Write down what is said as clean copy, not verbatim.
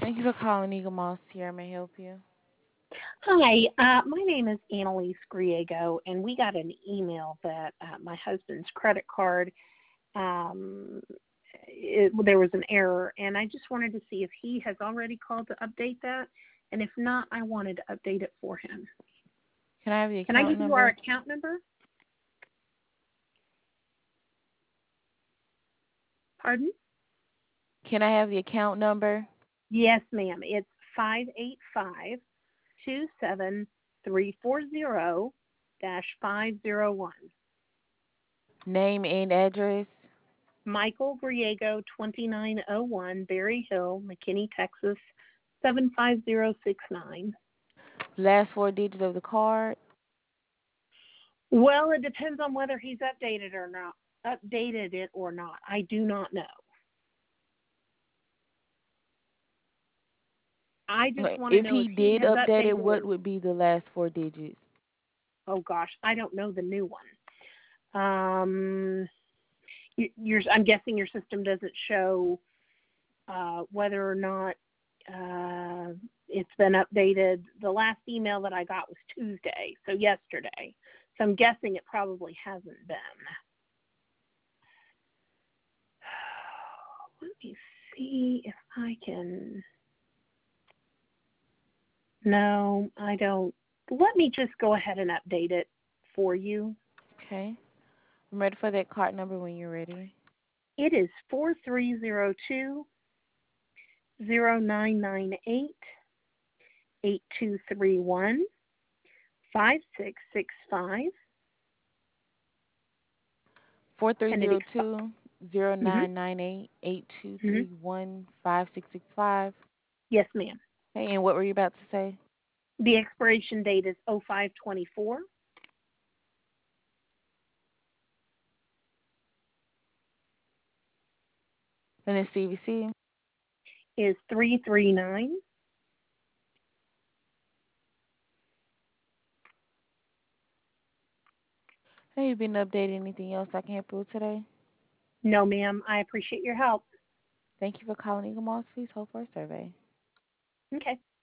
Thank you for calling Eagle Moss here. May I help you? Hi, my name is Annalise Griego, and we got an email that my husband's credit card, um, there was an error, and I just wanted to see if he has already called to update that, and if not, I wanted to update it for him. Can I have the Can I account give you our number? account number? Pardon? Can I have the account number? Yes, ma'am. It's 585-27340-501. Name and address. Michael Griego, 2901 Berry Hill, McKinney, Texas, 75069. Last four digits of the card. Well, it depends on whether he's updated it or not. I do not know. I just want to If know he if he did has update it, updated what it. would be the last four digits? Oh gosh, I don't know the new one. I'm guessing your system doesn't show whether or not it's been updated. The last email that I got was Tuesday, so yesterday. So I'm guessing it probably hasn't been. Let me see if I can. No, I don't. Let me just go ahead and update it for you. Okay. I'm ready for that card number when you're ready. It is 4302-0998-8231-5665. Four three And it zero expires. two zero Mm-hmm. nine nine eight eight two Mm-hmm. three one 5665. Yes, ma'am. Hey, and what were you about to say? The expiration date is 0524. And it's CVC. Is 339. Have you been updated? Anything else I can help you with today? No, ma'am. I appreciate your help. Thank you for calling Eagle Moss. Please hold for a survey. Okay.